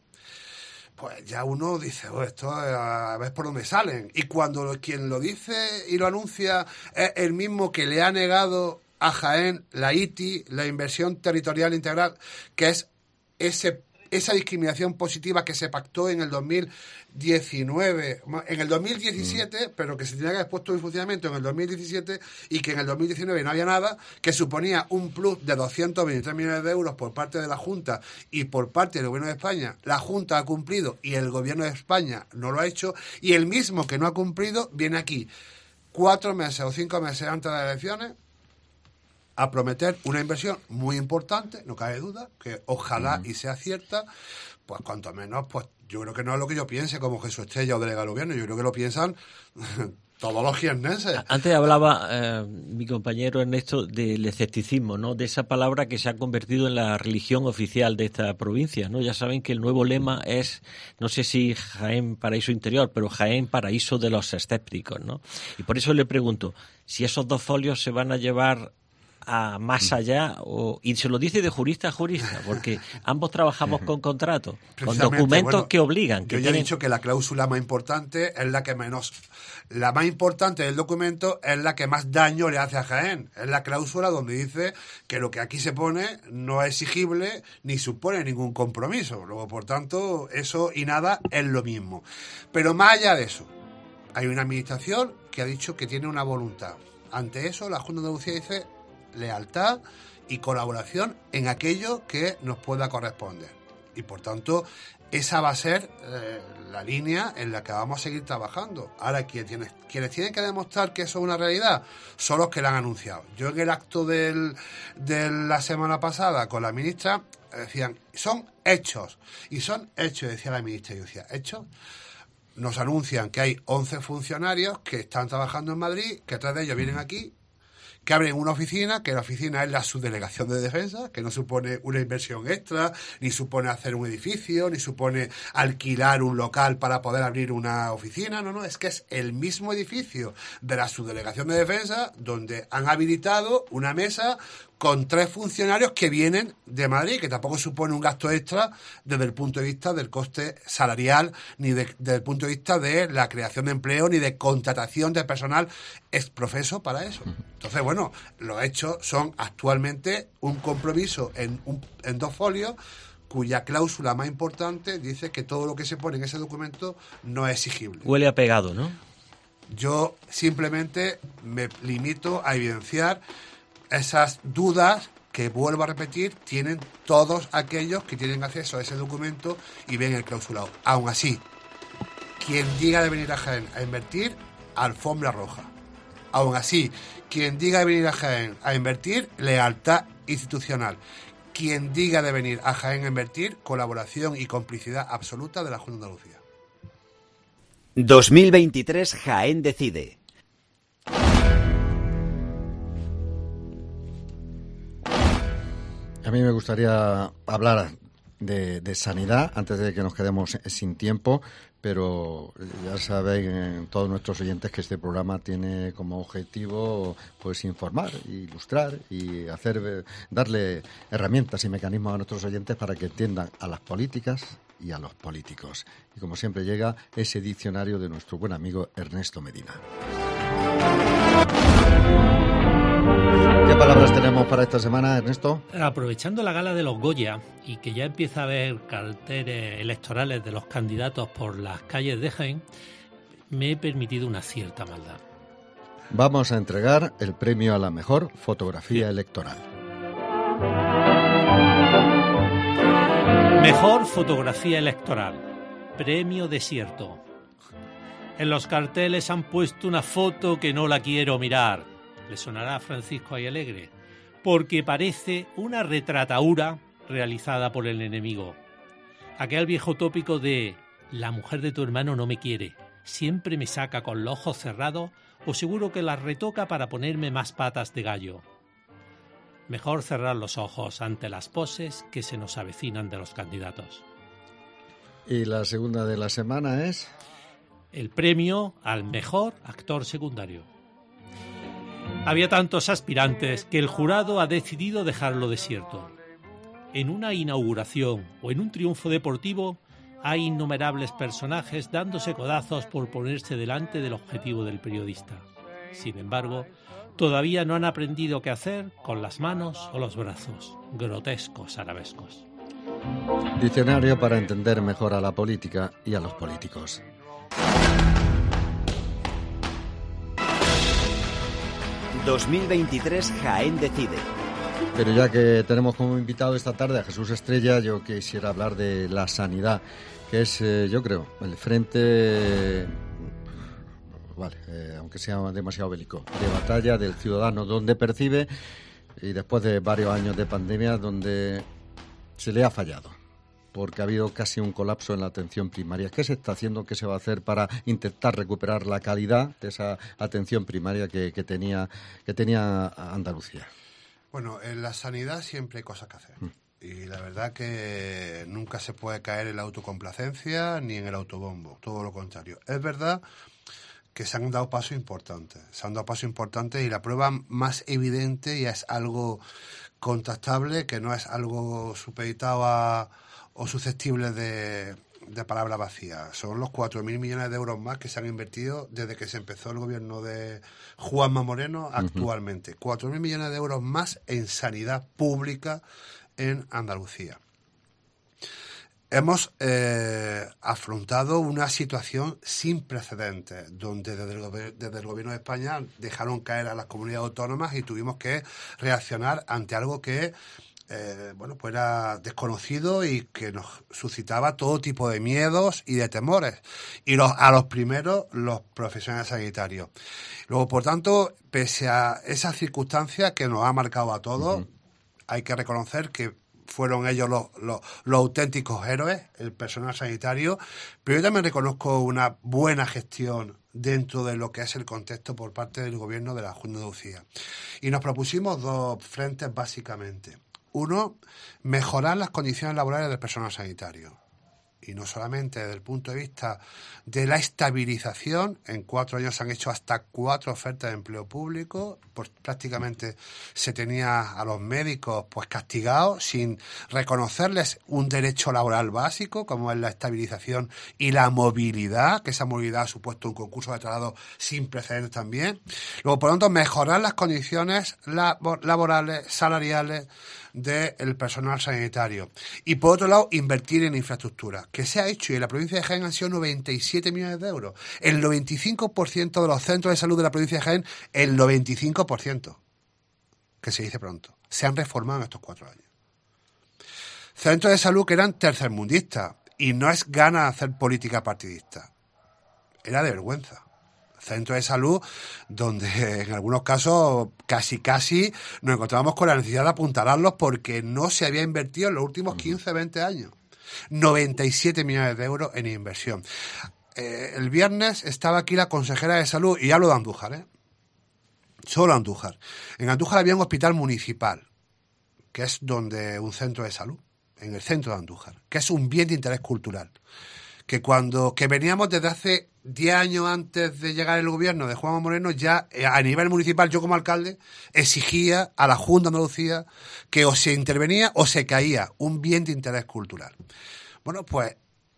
pues ya uno dice, oh, esto a ver por dónde salen. Y cuando quien lo dice y lo anuncia es el mismo que le ha negado a Jaén la I T I, la inversión territorial integral, que es ese esa discriminación positiva que se pactó en el dos mil diecinueve, en el dos mil diecisiete, mm. pero que se tenía que haber puesto en funcionamiento en el dos mil diecisiete y que en el dos mil diecinueve no había nada, que suponía un plus de doscientos veintitrés millones de euros por parte de la Junta y por parte del Gobierno de España. La Junta ha cumplido y el Gobierno de España no lo ha hecho, y el mismo que no ha cumplido viene aquí cuatro meses o cinco meses antes de las elecciones a prometer una inversión muy importante, no cabe duda, que ojalá uh-huh. y sea cierta, pues cuanto menos, pues yo creo que no es lo que yo piense como Jesús Estrella o delegado del gobierno, yo creo que lo piensan todos los jiennenses. Antes hablaba eh, mi compañero Ernesto del escepticismo, ¿no? De esa palabra que se ha convertido en la religión oficial de esta provincia, ¿no? Ya saben que el nuevo lema es, no sé si Jaén paraíso interior, pero Jaén paraíso de los escépticos, ¿no? Y por eso le pregunto, si esos dos folios se van a llevar a más allá, o, y se lo dice de jurista a jurista, porque ambos trabajamos con contratos, con documentos bueno, que obligan. Que yo ya tienen... he dicho que la cláusula más importante es la que menos, la más importante del documento es la que más daño le hace a Jaén, es la cláusula donde dice que lo que aquí se pone no es exigible ni supone ningún compromiso, luego por tanto eso y nada es lo mismo. Pero más allá de eso, hay una administración que ha dicho que tiene una voluntad. Ante eso la Junta de Andalucía dice lealtad y colaboración en aquello que nos pueda corresponder. Y por tanto, esa va a ser eh, la línea en la que vamos a seguir trabajando. Ahora, quienes tienen, quienes tienen que demostrar que eso es una realidad son los que la han anunciado. Yo en el acto del, de la semana pasada con la ministra decían, son hechos. Y son hechos, decía la ministra. Y yo decía, ¿hechos? Nos anuncian que hay once funcionarios que están trabajando en Madrid, que tres de ellos vienen aquí, que abren una oficina, que la oficina es la subdelegación de defensa, que no supone una inversión extra, ni supone hacer un edificio, ni supone alquilar un local para poder abrir una oficina, no, no, es que es el mismo edificio de la subdelegación de defensa donde han habilitado una mesa con tres funcionarios que vienen de Madrid, que tampoco supone un gasto extra desde el punto de vista del coste salarial, ni de, desde el punto de vista de la creación de empleo, ni de contratación de personal exprofeso para eso. Entonces, bueno, los hechos son actualmente un compromiso en, un, en dos folios, cuya cláusula más importante dice que todo lo que se pone en ese documento no es exigible. Huele a pegado, ¿no? Yo simplemente me limito a evidenciar esas dudas que, vuelvo a repetir, tienen todos aquellos que tienen acceso a ese documento y ven el clausulado. Aún así, quien diga de venir a Jaén a invertir, alfombra roja. Aún así, quien diga de venir a Jaén a invertir, lealtad institucional. Quien diga de venir a Jaén a invertir, colaboración y complicidad absoluta de la Junta de Andalucía. dos mil veintitrés Jaén decide. A mí me gustaría hablar de, de sanidad antes de que nos quedemos sin tiempo, pero ya saben todos nuestros oyentes que este programa tiene como objetivo pues informar, ilustrar y hacer darle herramientas y mecanismos a nuestros oyentes para que entiendan a las políticas y a los políticos. Y como siempre llega ese diccionario de nuestro buen amigo Ernesto Medina. ¿Qué palabras tenemos para esta semana, Ernesto? Aprovechando la gala de los Goya y que ya empieza a haber carteles electorales de los candidatos por las calles de Jaén, me he permitido una cierta maldad. Vamos a entregar el premio a la mejor fotografía sí. electoral. Mejor fotografía electoral. Premio Desierto. En los carteles han puesto una foto que no la quiero mirar. Le sonará a Francisco Ayalegre, porque parece una retrataúra realizada por el enemigo. Aquel viejo tópico de la mujer de tu hermano no me quiere, siempre me saca con los ojos cerrados o seguro que la retoca para ponerme más patas de gallo. Mejor cerrar los ojos ante las poses que se nos avecinan de los candidatos. Y la segunda de la semana es el premio al mejor actor secundario. Había tantos aspirantes que el jurado ha decidido dejarlo desierto. En una inauguración o en un triunfo deportivo hay innumerables personajes dándose codazos por ponerse delante del objetivo del periodista. Sin embargo, todavía no han aprendido qué hacer con las manos o los brazos, grotescos arabescos. Diccionario para entender mejor a la política y a los políticos. dos mil veintitrés Jaén decide. Pero ya que tenemos como invitado esta tarde a Jesús Estrella, yo quisiera hablar de la sanidad, que es, eh, yo creo, el frente, vale, eh, aunque sea demasiado bélico, de batalla del ciudadano, donde percibe, y después de varios años de pandemia, donde se le ha fallado, porque ha habido casi un colapso en la atención primaria. ¿Qué se está haciendo? ¿Qué se va a hacer para intentar recuperar la calidad de esa atención primaria que, que tenía, que tenía Andalucía? Bueno, en la sanidad siempre hay cosas que hacer. Mm. Y la verdad que nunca se puede caer en la autocomplacencia ni en el autobombo, todo lo contrario. Es verdad que se han dado pasos importantes, se han dado pasos importantes y la prueba más evidente ya es algo contrastable, que no es algo supeditado a, o susceptible de, de palabras vacías. Son los cuatro mil millones de euros más que se han invertido desde que se empezó el gobierno de Juanma Moreno actualmente. Uh-huh. cuatro mil millones de euros más en sanidad pública en Andalucía. Hemos eh, afrontado una situación sin precedentes, donde desde el, desde el gobierno de España dejaron caer a las comunidades autónomas y tuvimos que reaccionar ante algo que eh, bueno, pues era desconocido y que nos suscitaba todo tipo de miedos y de temores. Y los, a los primeros, los profesionales sanitarios. Luego, por tanto, pese a esas circunstancias que nos ha marcado a todos, uh-huh. hay que reconocer que fueron ellos los, los, los auténticos héroes, el personal sanitario, pero yo también reconozco una buena gestión dentro de lo que es el contexto por parte del gobierno de la Junta de Andalucía. Y nos propusimos dos frentes básicamente. Uno, mejorar las condiciones laborales del personal sanitario. Y no solamente desde el punto de vista de la estabilización, en cuatro años se han hecho hasta cuatro ofertas de empleo público, pues prácticamente se tenía a los médicos pues castigados sin reconocerles un derecho laboral básico, como es la estabilización y la movilidad, que esa movilidad ha supuesto un concurso de traslado sin precedentes también. Luego, por lo tanto, mejorar las condiciones laborales, salariales del personal sanitario. Y por otro lado, invertir en infraestructura, que se ha hecho, y en la provincia de Jaén han sido noventa y siete millones de euros. El noventa y cinco por ciento de los centros de salud de la provincia de Jaén, el noventa y cinco por ciento, que se dice pronto, se han reformado en estos cuatro años. Centros de salud que eran tercermundistas, y no es gana hacer política partidista, era de vergüenza. Centros de salud donde en algunos casos casi casi nos encontrábamos con la necesidad de apuntalarlos porque no se había invertido en los últimos quince, veinte años. noventa y siete millones de euros en inversión. Eh, el viernes estaba aquí la consejera de salud, y hablo de Andújar, ¿eh? Solo Andújar. En Andújar había un hospital municipal, que es donde un centro de salud, en el centro de Andújar, que es un bien de interés cultural. Que cuando que veníamos desde hace diez años antes de llegar el gobierno de Juanma Moreno, ya a nivel municipal, yo como alcalde, exigía a la Junta de Andalucía que o se intervenía o se caía un bien de interés cultural. Bueno, pues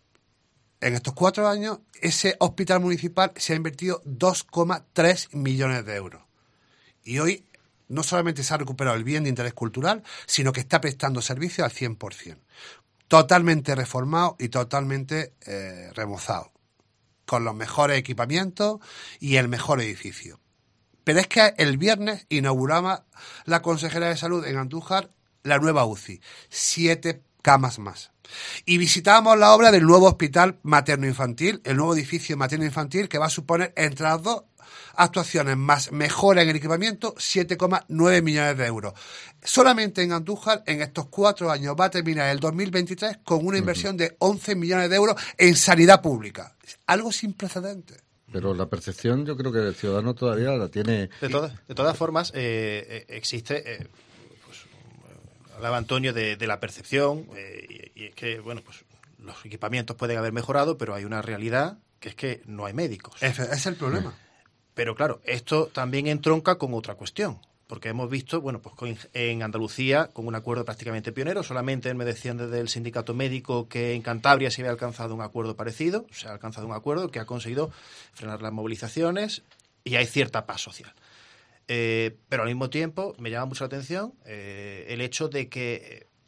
en estos cuatro años ese hospital municipal se ha invertido dos coma tres millones de euros. Y hoy no solamente se ha recuperado el bien de interés cultural, sino que está prestando servicio al cien por ciento. Totalmente reformado y totalmente eh, remozado, con los mejores equipamientos y el mejor edificio. Pero es que el viernes inauguraba la consejera de salud en Andújar la nueva U C I, siete camas más. Y visitábamos la obra del nuevo hospital materno-infantil, el nuevo edificio materno-infantil, que va a suponer entre las dos actuaciones más mejora en el equipamiento, siete coma nueve millones de euros. Solamente en Andújar, en estos cuatro años, va a terminar el dos mil veintitrés con una inversión uh-huh. de once millones de euros en sanidad pública. Algo sin precedentes. Pero la percepción yo creo que el ciudadano todavía la tiene. De todas, de todas formas, eh, existe, eh, pues, hablaba Antonio de, de la percepción, eh, y, y es que, bueno, pues los equipamientos pueden haber mejorado, pero hay una realidad que es que no hay médicos. Ese es el problema. Pero claro, esto también entronca con otra cuestión, porque hemos visto, bueno, pues en Andalucía, con un acuerdo prácticamente pionero, solamente me decían desde el sindicato médico que en Cantabria se había alcanzado un acuerdo parecido, se ha alcanzado un acuerdo que ha conseguido frenar las movilizaciones y hay cierta paz social. Eh, pero al mismo tiempo me llama mucho la atención eh, el hecho de que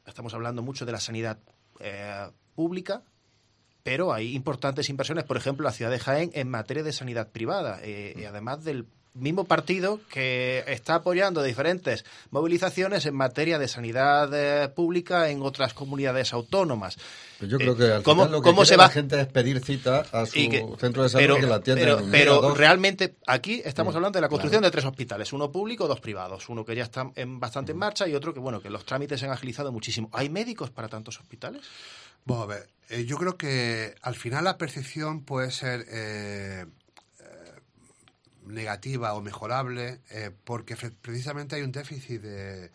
estamos hablando mucho de la sanidad eh, pública, pero hay importantes inversiones, por ejemplo, la ciudad de Jaén en materia de sanidad privada, eh, y además del mismo partido que está apoyando diferentes movilizaciones en materia de sanidad eh, pública en otras comunidades autónomas. Pues yo creo que al ¿Cómo, final lo que cómo quiere se va? la gente es pedir cita a su que, centro de salud pero, que la atienda. Pero, en pero dos. realmente aquí estamos Sí, hablando de la construcción claro. de tres hospitales, uno público, dos privados, uno que ya está en, bastante en marcha y otro que, bueno, que los trámites se han agilizado muchísimo. ¿Hay médicos para tantos hospitales? Bueno, a ver, eh, yo creo que al final la percepción puede ser eh, eh, negativa o mejorable eh, porque fe- precisamente hay un déficit de,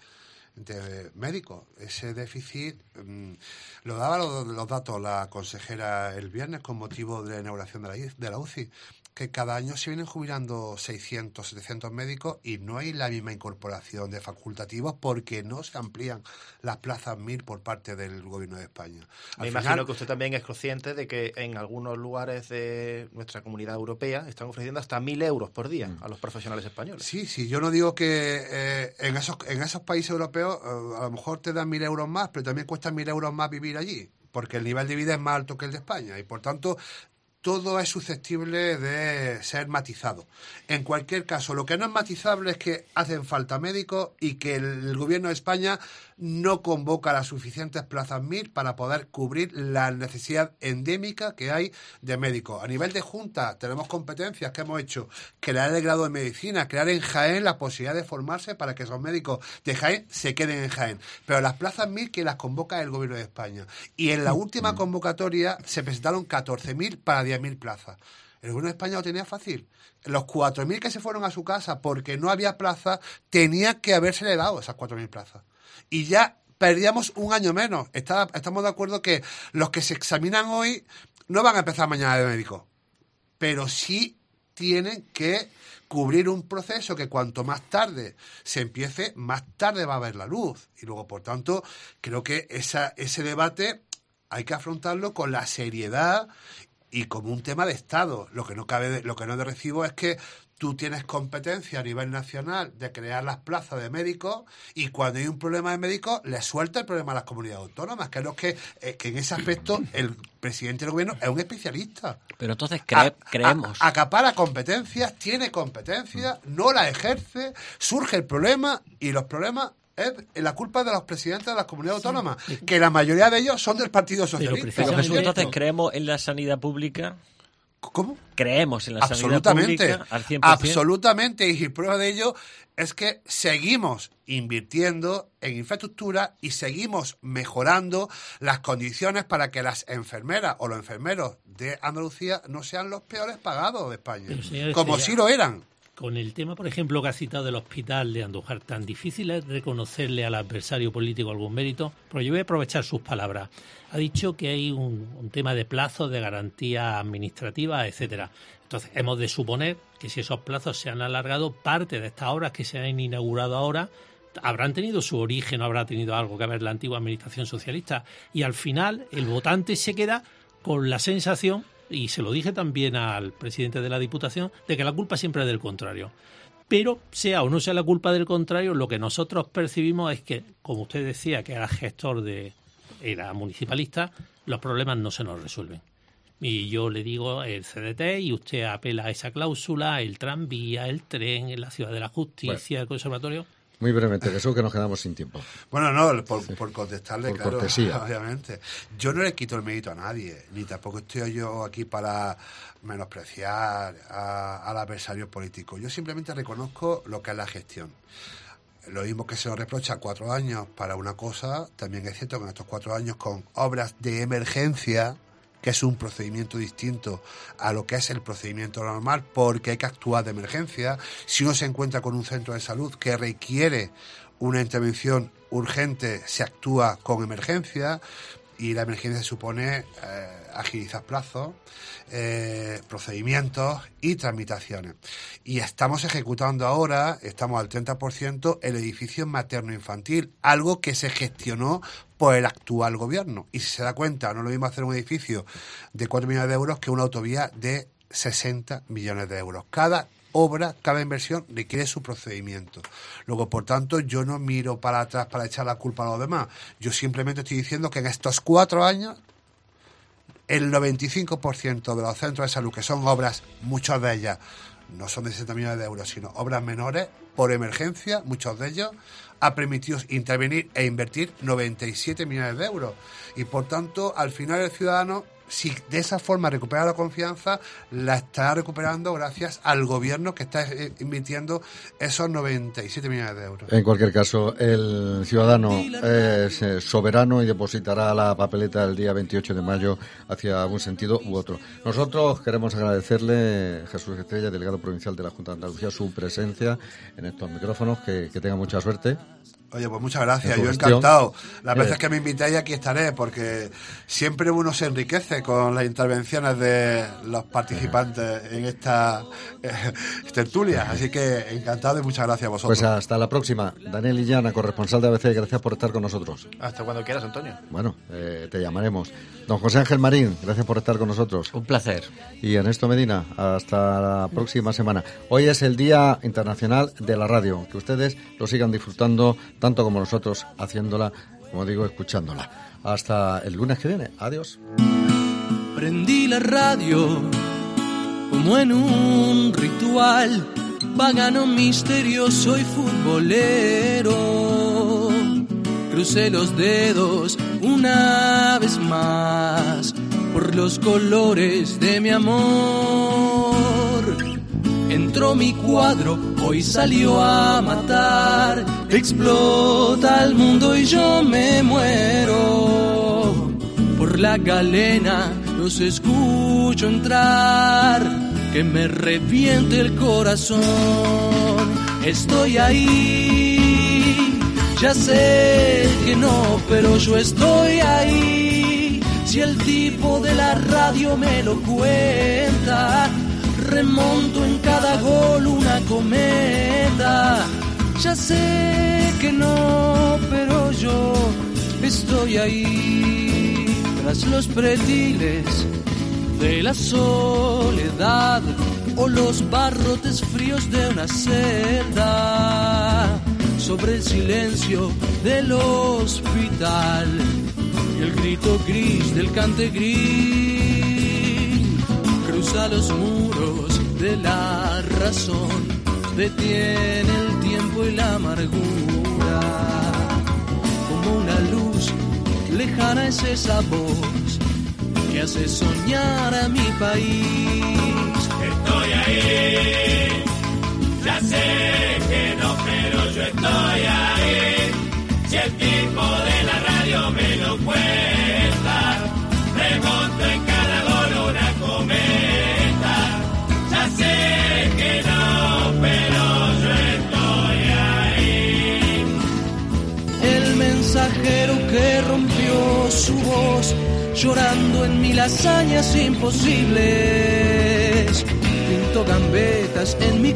de médicos. Ese déficit mm, lo daba los, los datos la consejera el viernes con motivo de la inauguración de la, I- de la U C I, que cada año se vienen jubilando seiscientos, setecientos médicos y no hay la misma incorporación de facultativos porque no se amplían las plazas M I R por parte del gobierno de España. Me Al imagino final, que usted también es consciente de que en algunos lugares de nuestra comunidad europea están ofreciendo hasta mil euros por día Mm. a los profesionales españoles. Sí, sí, yo no digo que eh, en esos en esos países europeos eh, a lo mejor te dan mil euros más, pero también cuesta mil euros más vivir allí, porque el nivel de vida es más alto que el de España y por tanto todo es susceptible de ser matizado. En cualquier caso, lo que no es matizable es que hacen falta médicos y que el, el gobierno de España no convoca las suficientes plazas M I R para poder cubrir la necesidad endémica que hay de médicos. A nivel de Junta tenemos competencias que hemos hecho, crear el grado de medicina, crear en Jaén la posibilidad de formarse para que esos médicos de Jaén se queden en Jaén. Pero las plazas M I R que las convoca el gobierno de España. Y en la última convocatoria se presentaron catorce mil para diez mil plazas. El gobierno de España lo tenía fácil. Los cuatro mil que se fueron a su casa porque no había plaza, tenía que habérsele dado esas cuatro mil plazas. Y ya perdíamos un año menos. Está, estamos de acuerdo que los que se examinan hoy no van a empezar mañana de médico, pero sí tienen que cubrir un proceso que cuanto más tarde se empiece, más tarde va a haber la luz. Y luego, por tanto, creo que esa, ese debate hay que afrontarlo con la seriedad y como un tema de Estado. Lo que no cabe, de, lo que no de recibo es que tú tienes competencia a nivel nacional de crear las plazas de médicos y cuando hay un problema de médicos le suelta el problema a las comunidades autónomas, que es lo que, eh, que en ese aspecto el presidente del gobierno es un especialista. Pero entonces cre- A- creemos. a- acapara competencias, tiene competencias, no la ejerce, surge el problema y los problemas es la culpa de los presidentes de las comunidades autónomas, que la mayoría de ellos son del Partido Socialista. Pero precisamente Jesús, entonces esto. creemos en la sanidad pública. ¿Cómo? Creemos en la sanidad Absolutamente, pública al cien por ciento. absolutamente, y prueba de ello es que seguimos invirtiendo en infraestructura y seguimos mejorando las condiciones para que las enfermeras o los enfermeros de Andalucía no sean los peores pagados de España, Pero, señores, como ya- sí lo eran. Con el tema, por ejemplo, que ha citado del hospital de Andújar, tan difícil es reconocerle al adversario político algún mérito, pero yo voy a aprovechar sus palabras. Ha dicho que hay un, un tema de plazos, de garantía administrativa, etcétera. Entonces, hemos de suponer que si esos plazos se han alargado, parte de estas obras que se han inaugurado ahora habrán tenido su origen o habrá tenido algo que ver la antigua administración socialista. Y al final, el votante se queda con la sensación, y se lo dije también al presidente de la Diputación, de que la culpa siempre es del contrario. Pero, sea o no sea la culpa del contrario, lo que nosotros percibimos es que, como usted decía, que era gestor de... era municipalista, los problemas no se nos resuelven. Y yo le digo el C D T y usted apela a esa cláusula, el tranvía, el tren, la Ciudad de la Justicia, el conservatorio... Muy brevemente, Jesús, que nos quedamos sin tiempo. Bueno, no, por, por contestarle, Por claro, cortesía. obviamente. Yo no le quito el mérito a nadie, ni tampoco estoy yo aquí para menospreciar a- al adversario político. Yo simplemente reconozco lo que es la gestión. Lo mismo que se nos reprocha cuatro años para una cosa, también es cierto que en estos cuatro años con obras de emergencia, que es un procedimiento distinto a lo que es el procedimiento normal, porque hay que actuar de emergencia. Si uno se encuentra con un centro de salud que requiere una intervención urgente, se actúa con emergencia, y la emergencia supone eh, agilizar plazos, eh, procedimientos y tramitaciones. Y estamos ejecutando ahora, estamos al treinta por ciento, el edificio materno-infantil, algo que se gestionó por el actual gobierno. Y si se da cuenta, no es lo mismo hacer un edificio de cuatro millones de euros que una autovía de sesenta millones de euros. Cada obra, cada inversión requiere su procedimiento. Luego, por tanto, yo no miro para atrás para echar la culpa a los demás. Yo simplemente estoy diciendo que en estos cuatro años el noventa y cinco por ciento de los centros de salud, que son obras, muchas de ellas no son de sesenta millones de euros, sino obras menores, por emergencia, muchos de ellos, ha permitido intervenir e invertir noventa y siete millones de euros. Y por tanto, al final el ciudadano, si de esa forma recupera la confianza, la está recuperando gracias al gobierno que está invirtiendo esos noventa y siete millones de euros. En cualquier caso, el ciudadano es soberano y depositará la papeleta el día veintiocho de mayo hacia un sentido u otro. Nosotros queremos agradecerle, Jesús Estrella, delegado provincial de la Junta de Andalucía, su presencia en estos micrófonos, que, que tenga mucha suerte. Oye, pues muchas gracias, yo gestión. encantado. Las veces Eh. que me invitéis aquí estaré, porque siempre uno se enriquece con las intervenciones de los participantes en esta eh, tertulia, así que encantado y muchas gracias a vosotros. Pues hasta la próxima. Daniel Illana, corresponsal de A B C, gracias por estar con nosotros. Hasta cuando quieras, Antonio. Bueno, eh, te llamaremos. Don José Ángel Marín, gracias por estar con nosotros. Un placer. Y Ernesto Medina, hasta la próxima semana. Hoy es el Día Internacional de la Radio. Que ustedes lo sigan disfrutando tanto como nosotros, haciéndola, como digo, escuchándola. Hasta el lunes que viene. Adiós. Prendí la radio como en un ritual, pagano, misterioso y futbolero. Crucé los dedos una vez más por los colores de mi amor. Entró mi cuadro, hoy salió a matar. Explota el mundo y yo me muero. Por la galena los escucho entrar, que me reviente el corazón. Estoy ahí, ya sé que no, pero yo estoy ahí. Si el tipo de la radio me lo cuenta, remonto en cada gol una cometa. Ya sé que no, pero yo estoy ahí. Tras los pretiles de la soledad o los barrotes fríos de una celda, sobre el silencio del hospital y el grito gris del cantegrín, cruza los muros de la razón, detiene el tiempo y la amargura. Como una luz lejana es esa voz que hace soñar a mi país. Estoy ahí, ya sé que no, pero yo estoy ahí. Si el tipo de la radio me lo cuenta, remonto en cada gol una cometa. Ya sé que no, pero yo estoy ahí. El mensajero que rompió su voz, llorando en mil hazañas imposibles, pintó gambetas en mi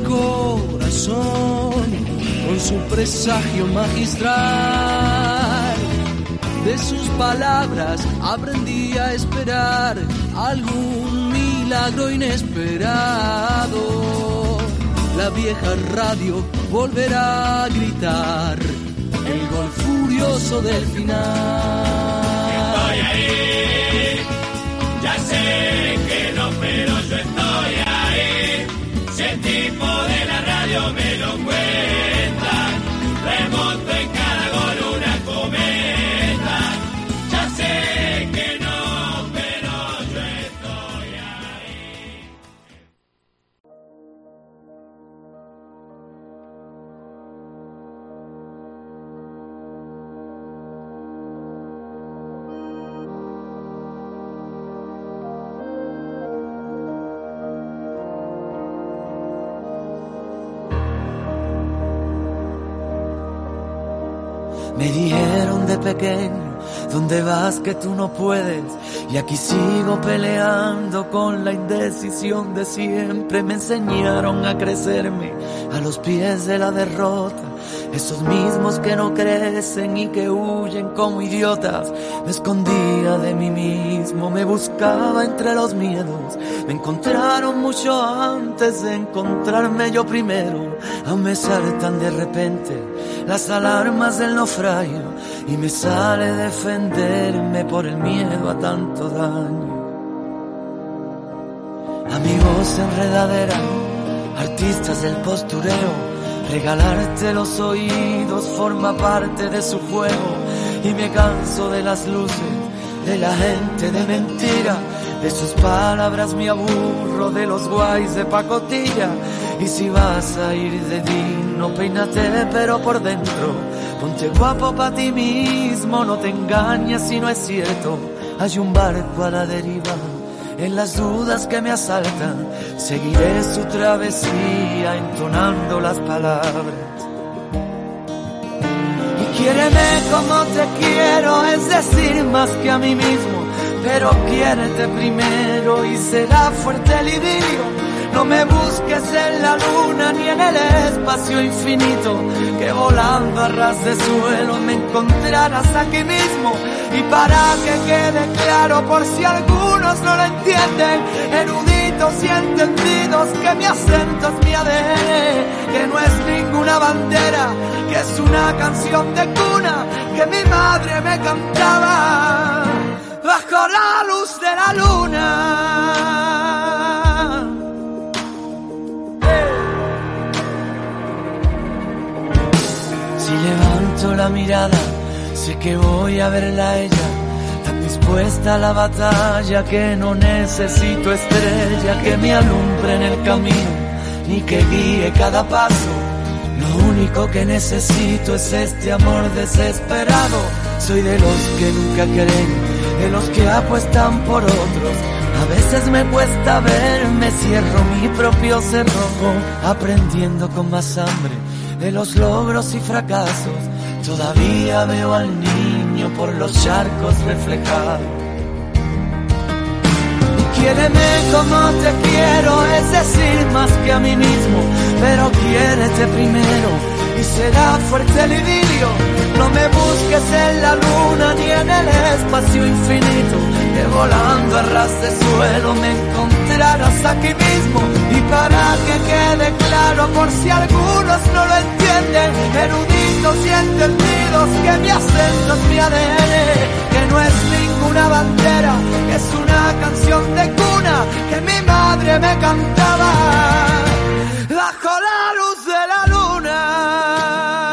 corazón con su presagio magistral. De sus palabras aprendí a esperar algún milagro inesperado. La vieja radio volverá a gritar el gol furioso del final. Estoy ahí, ya sé que no, pero yo estoy ahí. Si el tipo de la radio me lo cuenta, remonto en cada gol una cometa. Ya sé que no, pero yo estoy ahí. Me dijeron de pequeño ¿Dónde vas que tú no puedes? Y aquí sigo peleando con la indecisión de siempre. Me enseñaron a crecerme a los pies de la derrota. Esos mismos que no crecen y que huyen como idiotas. Me escondía de mí mismo, me buscaba entre los miedos. Me encontraron mucho antes de encontrarme yo primero. Aún me saltan de repente las alarmas del naufragio y me sale defenderme por el miedo a tanto daño. Amigos enredadera, artistas del postureo, regalarte los oídos forma parte de su juego. Y me canso de las luces, de la gente de mentira, de sus palabras me aburro, de los guays de pacotilla. Y si vas a ir de digno, peínate pero por dentro, ponte guapo pa' ti mismo, no te engañes si no es cierto. Hay un barco a la deriva, en las dudas que me asaltan, seguiré su travesía entonando las palabras. Y quiéreme como te quiero, es decir, más que a mí mismo, pero quiérete primero y será fuerte el idilio. No me busques en la luna ni en el espacio infinito, que volando a ras de suelo me encontrarás aquí mismo. Y para que quede claro, por si algunos no lo entienden, eruditos y entendidos, que mi acento es mi A D N, que no es ninguna bandera, que es una canción de cuna que mi madre me cantaba bajo la luz de la luna. Si levanto la mirada, sé que voy a verla a ella, tan dispuesta a la batalla que no necesito estrella que me alumbre en el camino, ni que guíe cada paso. Lo único que necesito es este amor desesperado. Soy de los que nunca creen, de los que apuestan por otros. A veces me cuesta verme, cierro mi propio cerrojo, aprendiendo con más hambre de los logros y fracasos. Todavía veo al niño por los charcos reflejado. Y quiéreme como te quiero, es decir, más que a mí mismo, pero quiérete primero y será fuerte el idilio. No me busques en la luna ni en el espacio infinito, que volando a ras de suelo me encontrarás aquí mismo. Y para que quede claro, por si algunos no lo entienden, eruditos y entendidos, que mi acento es mi A D N, que no es ninguna bandera, que es una canción de cuna que mi madre me cantaba bajo la luz de la luna.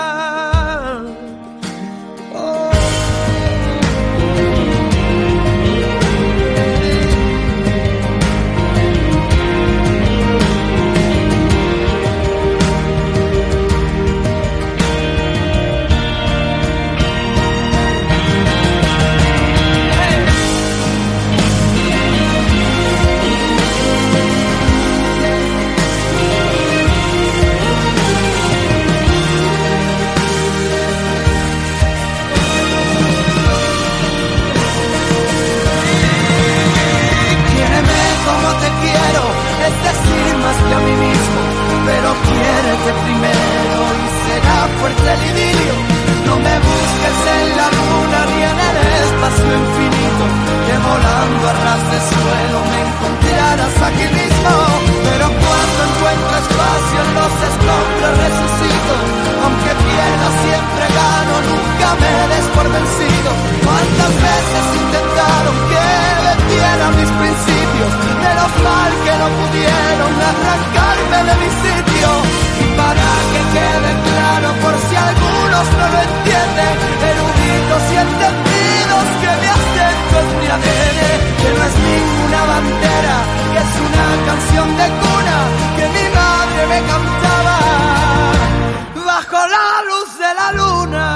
Es decir, más que a mí mismo, pero quiérete primero y será fuerte el idilio. No me busques en la luna ni en el espacio infinito, que volando a ras de suelo me encontrarás aquí mismo. Pero cuando encuentro espacio en los escombros resucito, aunque pierda siempre gano, nunca me des por vencido. Cuántas veces intentaron que vendieran mis principios, menos mal que no pudieron arrancarme de mi sitio. Y para que quede claro, por si algunos no lo entienden, eruditos y entendidos, que mi acento es mi A D N, que no es ninguna bandera, que es una canción de cuna que mi madre me cantaba bajo la luz de la luna.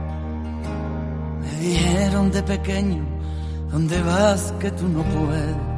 Me dijeron de pequeño, ¿dónde vas que tú no puedes?